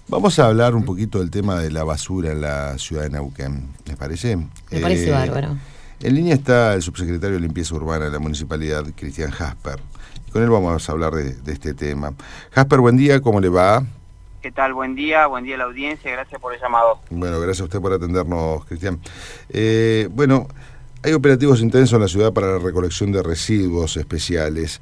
Vamos a hablar un poquito del tema de la basura en la ciudad de Neuquén, ¿les parece? Me parece bárbaro. En línea está el subsecretario de Limpieza Urbana de la Municipalidad, Cristian Jasper. Y con él vamos a hablar de este tema. Jasper, buen día, ¿cómo le va? ¿Qué tal? Buen día a la audiencia, gracias por el llamado. Bueno, gracias a usted por atendernos, Cristian. Bueno, hay operativos intensos en la ciudad para la recolección de residuos especiales.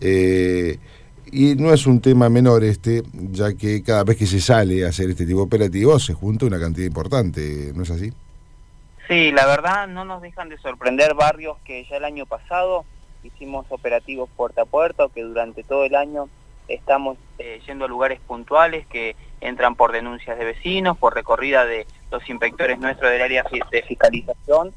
Y no es un tema menor ya que cada vez que se sale a hacer este tipo de operativos se junta una cantidad importante, ¿no es así? Sí, la verdad no nos dejan de sorprender barrios que ya el año pasado hicimos operativos puerta a puerta, que durante todo el año estamos yendo a lugares puntuales que entran por denuncias de vecinos, por recorrida de los inspectores nuestros del área de fiscalización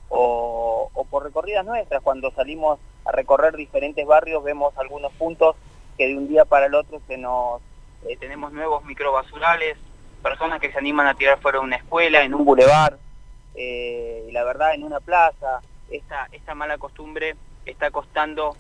o por recorridas nuestras. Cuando salimos a recorrer diferentes barrios vemos algunos puntos que de un día para el otro tenemos nuevos microbasurales, personas que se animan a tirar fuera de una escuela, en un bulevar, y la verdad en una plaza. Esta mala costumbre está costando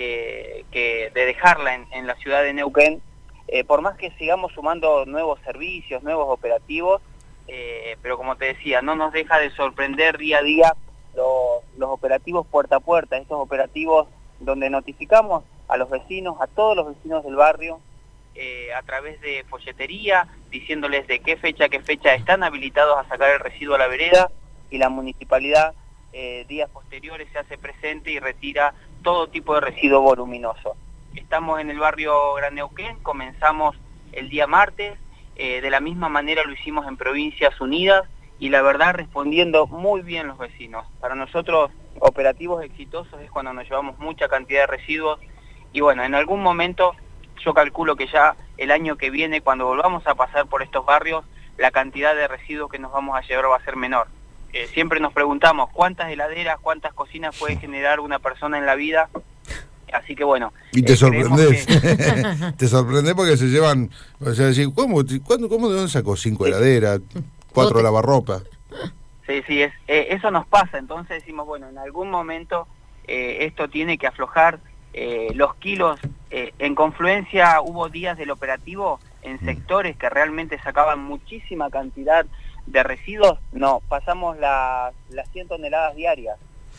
de dejarla en la ciudad de Neuquén, por más que sigamos sumando nuevos servicios, nuevos operativos, pero como te decía, no nos deja de sorprender día a día los operativos puerta a puerta, estos operativos donde notificamos a los vecinos, a todos los vecinos del barrio, a través de folletería, diciéndoles de qué fecha están habilitados a sacar el residuo a la vereda, y la municipalidad días posteriores se hace presente y retira todo tipo de residuo voluminoso. Estamos en el barrio Gran Neuquén, comenzamos el día martes, de la misma manera lo hicimos en Provincias Unidas, y la verdad respondiendo muy bien los vecinos. Para nosotros operativos exitosos es cuando nos llevamos mucha cantidad de residuos, y bueno, en algún momento yo calculo que ya el año que viene, cuando volvamos a pasar por estos barrios, la cantidad de residuos que nos vamos a llevar va a ser menor. Siempre nos preguntamos cuántas heladeras, cuántas cocinas puede generar una persona en la vida, así que bueno. Y te sorprendés, te sorprendés porque se llevan, o sea, decir, ¿cómo de dónde sacó 5 heladeras, 4 lavarropas? Sí, eso nos pasa, entonces decimos, bueno, en algún momento esto tiene que aflojar. Los kilos, en Confluencia hubo días del operativo en sectores que realmente sacaban muchísima cantidad de residuos, no, pasamos las 100 toneladas diarias.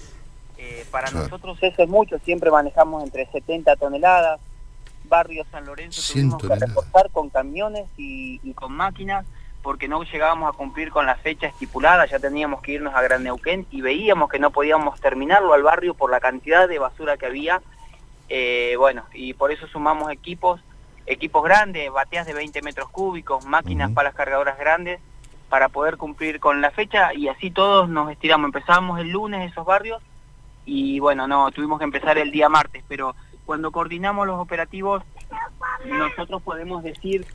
Para nosotros eso es mucho, siempre manejamos entre 70 toneladas. Barrio San Lorenzo tuvimos que reportar con camiones y con máquinas porque no llegábamos a cumplir con la fecha estipulada, ya teníamos que irnos a Gran Neuquén y veíamos que no podíamos terminarlo al barrio por la cantidad de basura que había. Bueno, y por eso sumamos equipos grandes, bateas de 20 metros cúbicos, máquinas palas cargadoras grandes, para poder cumplir con la fecha, y así todos nos estiramos. Empezábamos el lunes esos barrios, y bueno, no, tuvimos que empezar el día martes, pero cuando coordinamos los operativos, nosotros podemos decir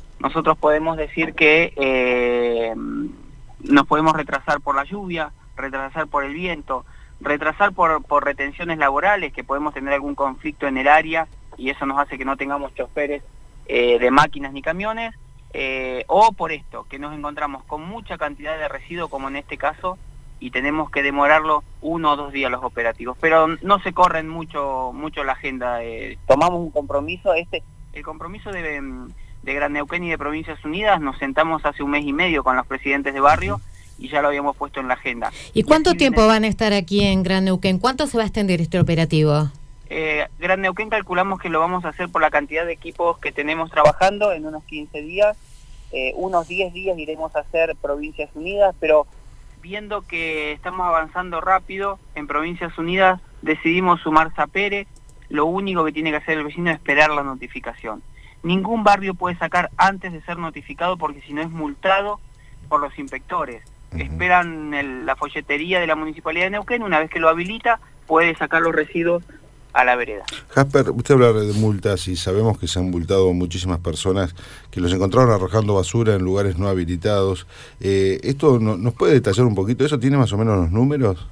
que nos podemos retrasar por la lluvia, retrasar por el viento, retrasar por retenciones laborales, que podemos tener algún conflicto en el área y eso nos hace que no tengamos choferes de máquinas ni camiones, o por esto, que nos encontramos con mucha cantidad de residuos como en este caso y tenemos que demorarlo 1 o 2 días los operativos, pero no se corren mucho la agenda. Tomamos un compromiso, el compromiso de Gran Neuquén y de Provincias Unidas, nos sentamos hace 1 mes y medio con los presidentes de barrio y ya lo habíamos puesto en la agenda. ¿Y cuánto tiempo van a estar aquí en Gran Neuquén? ¿Cuánto se va a extender este operativo? Gran Neuquén calculamos que lo vamos a hacer por la cantidad de equipos que tenemos trabajando en unos 15 días, unos 10 días iremos a hacer Provincias Unidas, pero viendo que estamos avanzando rápido en Provincias Unidas decidimos sumar Sapere. Lo único que tiene que hacer el vecino es esperar la notificación. Ningún barrio puede sacar antes de ser notificado porque si no es multado por los inspectores. Esperan la folletería de la Municipalidad de Neuquén, una vez que lo habilita puede sacar los residuos a la vereda. Jasper, usted habla de multas y sabemos que se han multado muchísimas personas que los encontraron arrojando basura en lugares no habilitados. ¿Esto nos puede detallar un poquito? ¿Eso tiene más o menos los números?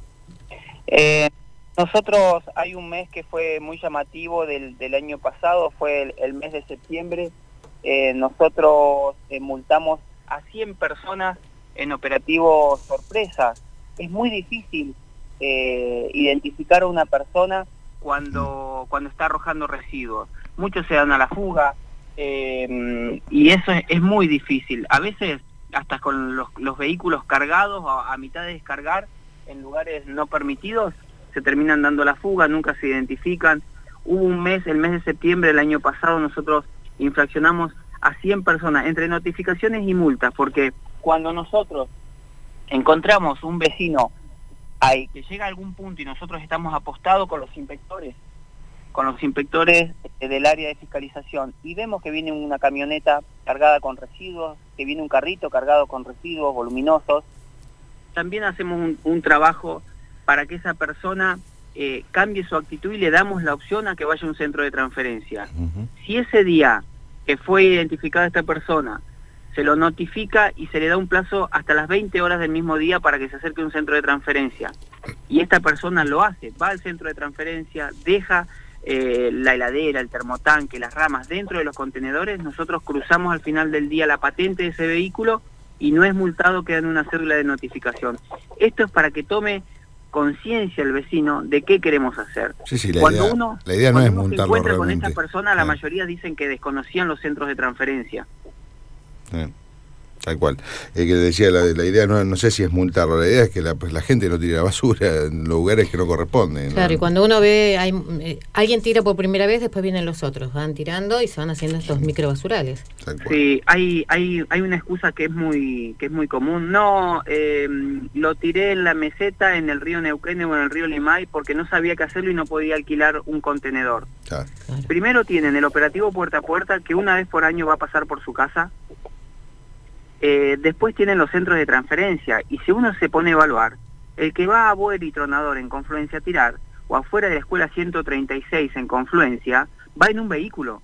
Nosotros hay un mes que fue muy llamativo del año pasado, fue el mes de septiembre. Nosotros multamos a 100 personas en operativos sorpresa. Es muy difícil identificar a una persona cuando está arrojando residuos. Muchos se dan a la fuga, y eso es muy difícil. A veces hasta con los vehículos cargados a mitad de descargar en lugares no permitidos se terminan dando la fuga, nunca se identifican. Hubo un mes, el mes de septiembre del año pasado, nosotros infraccionamos a 100 personas entre notificaciones y multas, porque cuando nosotros encontramos un vecino que llega a algún punto y nosotros estamos apostados con los inspectores del área de fiscalización, y vemos que viene una camioneta cargada con residuos, que viene un carrito cargado con residuos voluminosos, también hacemos un trabajo para que esa persona cambie su actitud y le damos la opción a que vaya a un centro de transferencia. Si ese día que fue identificada esta persona se lo notifica y se le da un plazo hasta las 20 horas del mismo día para que se acerque a un centro de transferencia, y esta persona lo hace, va al centro de transferencia, deja la heladera, el termotanque, las ramas dentro de los contenedores, nosotros cruzamos al final del día la patente de ese vehículo y no es multado, queda en una cédula de notificación. Esto es para que tome conciencia el vecino de qué queremos hacer. Sí, la idea no es multarlo se encuentra realmente con esta persona, la mayoría dicen que desconocían los centros de transferencia. Tal cual. Que decía, la idea no sé si es multarlo, la idea es que la gente no tire la basura en lugares que no corresponden. Claro, ¿no? y cuando uno ve, alguien tira por primera vez, después vienen los otros, van tirando y se van haciendo estos microbasurales. Sí, hay una excusa que es muy común. No, lo tiré en la meseta, en el río Neuquén o en el río Limay, porque no sabía qué hacerlo y no podía alquilar un contenedor. Claro. Primero tienen el operativo puerta a puerta, que una vez por año va a pasar por su casa. Después tienen los centros de transferencia, y si uno se pone a evaluar, el que va a Boer y Tronador en Confluencia a tirar, o afuera de la escuela 136 en Confluencia, va en un vehículo.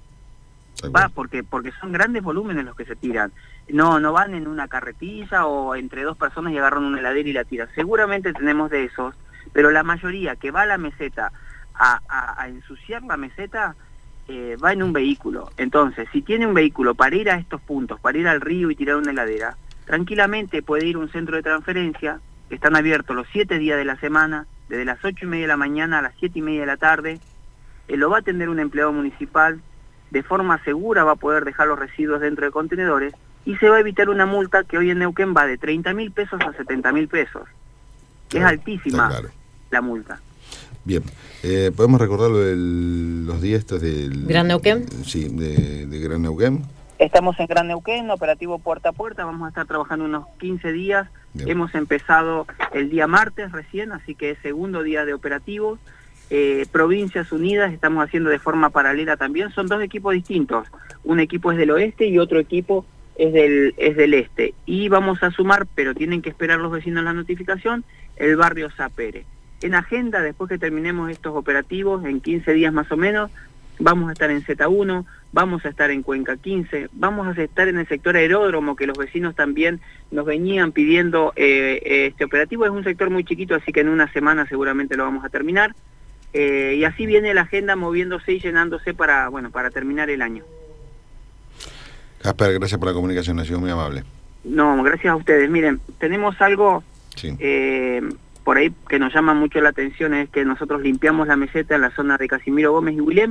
Va porque son grandes volúmenes los que se tiran. No van en una carretilla o entre dos personas y agarran una heladera y la tiran. Seguramente tenemos de esos, pero la mayoría que va a la meseta a ensuciar la meseta, va en un vehículo. Entonces, si tiene un vehículo para ir a estos puntos, para ir al río y tirar una heladera, tranquilamente puede ir a un centro de transferencia, que están abiertos los 7 días de la semana, desde las 8:30 de la mañana a las 7:30 de la tarde. Lo va a atender un empleado municipal, de forma segura va a poder dejar los residuos dentro de contenedores, y se va a evitar una multa que hoy en Neuquén va de 30.000 pesos a 70.000 pesos. Es altísima la multa. Bien, ¿podemos recordar los días estos del... ¿Gran Neuquén? Sí, de Gran Neuquén. Estamos en Gran Neuquén, operativo puerta a puerta, vamos a estar trabajando unos 15 días. Bien. Hemos empezado el día martes recién, así que es segundo día de operativos. Provincias Unidas estamos haciendo de forma paralela también, son dos equipos distintos. Un equipo es del oeste y otro equipo es del este. Y vamos a sumar, pero tienen que esperar los vecinos la notificación, el barrio Sapere. En agenda, después que terminemos estos operativos, en 15 días más o menos, vamos a estar en Z1, vamos a estar en Cuenca 15, vamos a estar en el sector aeródromo, que los vecinos también nos venían pidiendo este operativo. Es un sector muy chiquito, así que en una semana seguramente lo vamos a terminar. Y así viene la agenda moviéndose y llenándose para terminar el año. Jasper, gracias por la comunicación, ha sido muy amable. No, gracias a ustedes. Miren, tenemos algo... Sí. Por ahí que nos llama mucho la atención, es que nosotros limpiamos la meseta en la zona de Casimiro Gómez y William,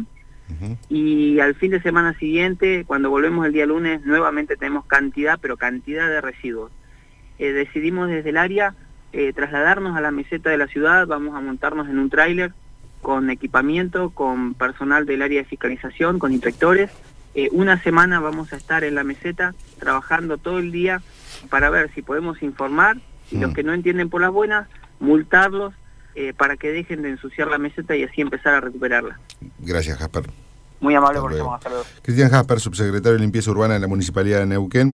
y al fin de semana siguiente, cuando volvemos el día lunes, nuevamente tenemos cantidad de residuos. Decidimos desde el área trasladarnos a la meseta de la ciudad, vamos a montarnos en un tráiler con equipamiento, con personal del área de fiscalización, con inspectores. Una semana vamos a estar en la meseta trabajando todo el día para ver si podemos informar, y los que no entienden por las buenas, multarlos para que dejen de ensuciar la meseta y así empezar a recuperarla. Gracias, Jasper. Muy amable por llamar. Hasta luego. Cristian Jasper, subsecretario de Limpieza Urbana de la Municipalidad de Neuquén.